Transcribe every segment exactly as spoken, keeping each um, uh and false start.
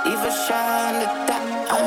Even shine the dot.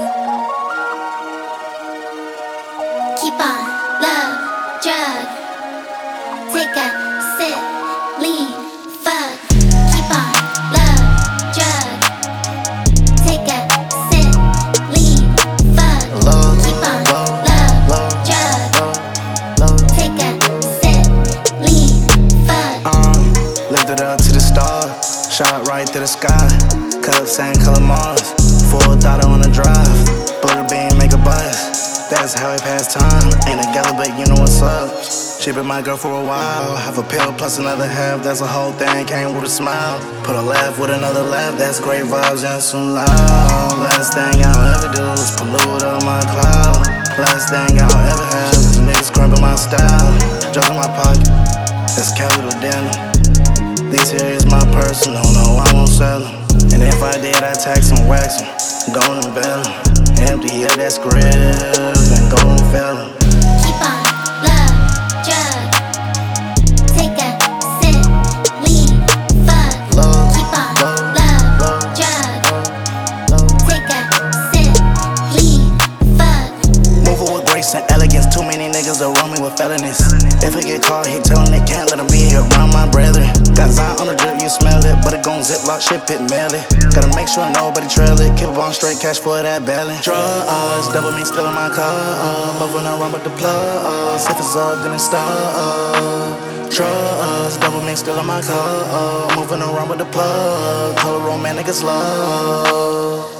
Keep on, love, drug. Take a sip, lean, fuck. Keep on, love, drug. Take a sip, lean, fuck. Love, Keep on, love, love, love, drug. love, love. Take a sip, lean, fuck. Um, lifted up to the stars, shot right to the sky. Cup same color Mars, full daughter on the drive. Blow the beam, make a buzz. That's how we pass time. Ain't together, but you know what's up. She been my girl for a while. Have a pill plus another half. That's a whole thing. Came with a smile. Put a laugh with another laugh. That's great vibes and some loud. Last thing I'll ever do is pollute up my cloud. Last thing I'll ever have is niggas cramping my style. Drugs in my pocket. That's capital dinner. These here is my personal. No, I won't sell them. And if I did, I'd tax and wax them. Golden bell them. Empty, yeah, that's grip. And golden felon. Keep on, love, drug. Take a sip, lean, fuck. Love, Keep on, love, love, love, drug. love. Take a sip, lean, fuck. Moving with grace and elegance. Too many niggas around me with felonies. If I get caught, he tellin' they can't let him be around my brethren. Got Zion on the drip, you smell it. But it gon' ziplock, ship it, mail it. Gotta make sure nobody trail it. Keep it on straight cash for that balance. Drugs, double me still in my car. Moving around with the plugs. If it's up, then it's stop. Drugs, double me still in my car. Moving around with the plug. Color romantic is love.